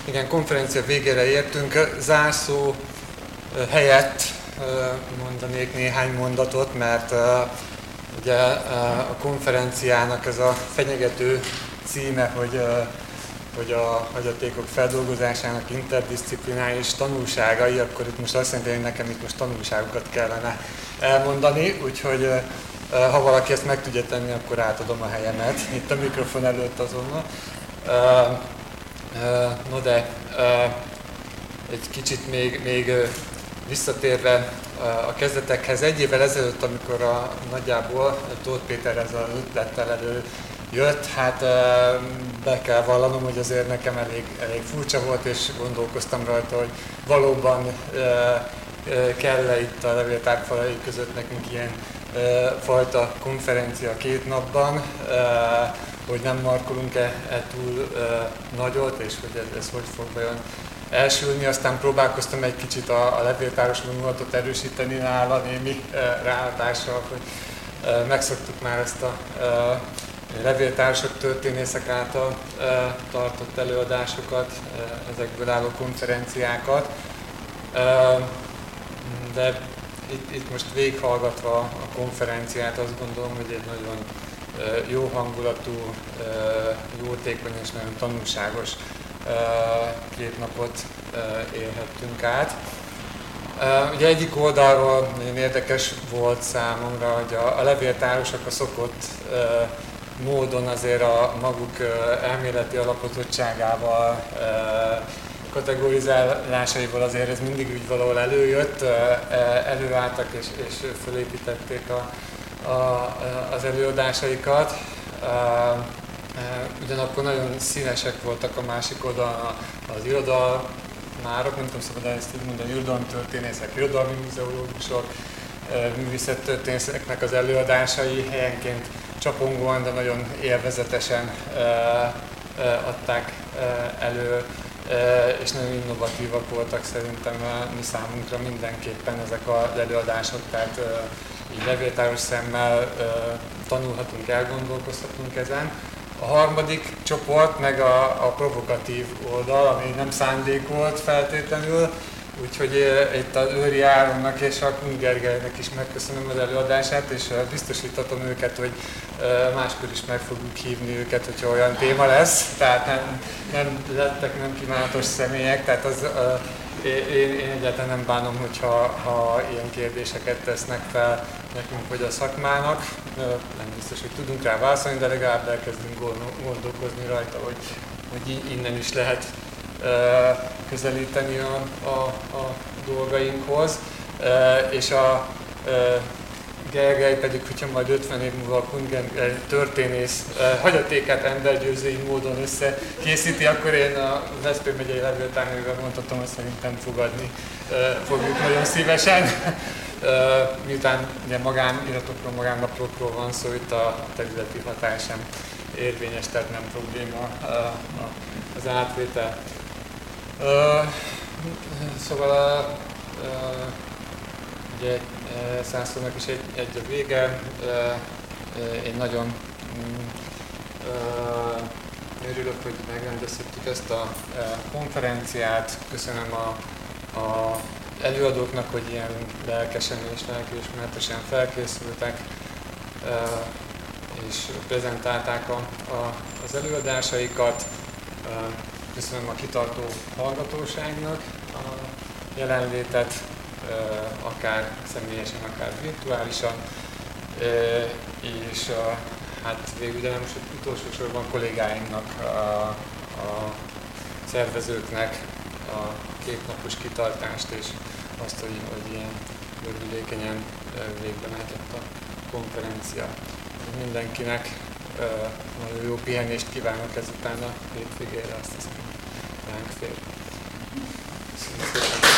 Igen, konferencia végére értünk. Zárszó helyett mondanék néhány mondatot, mert ugye a konferenciának ez a fenyegető címe, hogy a hagyatékok feldolgozásának interdisziplináris tanulságai, akkor itt most azt jelenti, hogy nekem itt most tanulságokat kellene elmondani, úgyhogy ha valaki ezt meg tudja tenni, akkor átadom a helyemet itt a mikrofon előtt azonnal. No de egy kicsit még visszatérve a kezdetekhez, egy évvel ezelőtt, amikor nagyjából Tóth Péter ezzel az ötlettel előjött, hát be kell vallanom, hogy azért nekem elég furcsa volt, és gondolkoztam rajta, hogy valóban kell-e itt a levéltár falai között nekünk ilyen fajta konferencia 2 napban, hogy nem markolunk-e túl nagyot, és hogy ez hogy fog vajon elsülni. Aztán próbálkoztam egy kicsit a levéltáros vonulatot erősíteni nála némi ráhatással, hogy megszoktuk már ezt a levéltárosok, történészek által tartott előadásokat, ezekből álló konferenciákat. De itt most végighallgatva a konferenciát azt gondolom, hogy egy nagyon jó hangulatú, jótékony és nagyon tanulságos 2 napot élhettünk át. Ugye egyik oldalról nagyon érdekes volt számomra, hogy a levéltárosok a szokott módon azért a maguk elméleti alapozottságával, kategorizálásaival azért ez mindig úgy valahol előjött, előálltak és fölépítették az előadásaikat. Ugyanakkor nagyon színesek voltak a másik oldalon az irodalmárok, nem tudom szabad ezt így mondani, irodalomtörténészek, irodalmi muzeológusok, művészettörténészeknek az előadásai helyenként csapongóan, de nagyon élvezetesen adták elő, és nagyon innovatívak voltak szerintem mi számunkra mindenképpen ezek az előadások, tehát így levéltáros szemmel tanulhatunk, elgondolkozhatunk ezen. A harmadik csoport meg a provokatív oldal, ami nem szándékolt feltétlenül, úgyhogy itt az Őri Áronnak és a Kun Gergelynek is megköszönöm az előadását, és biztosítatom őket, hogy máskor is meg fogjuk hívni őket, hogyha olyan téma lesz. Tehát nem lettek nem kívánatos személyek, tehát én egyáltalán nem bánom, hogyha ilyen kérdéseket tesznek fel nekünk vagy a szakmának. Nem biztos, hogy tudunk rá válaszolni, de legalább elkezdünk gondolkozni rajta, hogy innen is lehet közelíteni a dolgainkhoz. És a Gergely pedig, hogyha majd 50 év múlva a történész hagyatékát embergyőzői módon összekészíti, akkor én a Veszprém megyei levéltárnővel mondhatom, hogy szerintem fogadni fogjuk nagyon szívesen. Miután ugye magániratokról, magánnaplókról van szó, itt a területi hatás sem érvényes, tehát nem probléma az átvétel. Szóval ugye Szászlónak is egy a vége. Én nagyon örülök, hogy megrendezhettük ezt a konferenciát. Köszönöm a előadóknak, hogy ilyen lelkesen és lelkiismeretesen felkészültek és prezentálták az előadásaikat. Köszönöm a kitartó hallgatóságnak a jelenlétet, akár személyesen, akár virtuálisan, és hát végül, de nem most utolsó sorban kollégáinknak, a szervezőknek a 2 napos kitartást, és azt, hogy ilyen gördülékenyen végbe mehetett a konferencia. Mindenkinek nagyon jó pihenést kívánok ezután a hétvégére, azt hiszem, ránk fér. Köszönöm szépen.